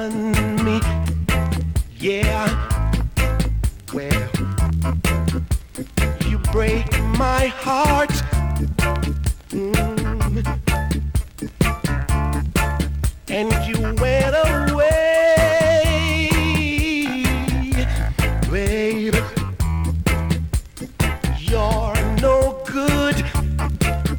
done me. Yeah, well, you break my heart. Mm. And you went away.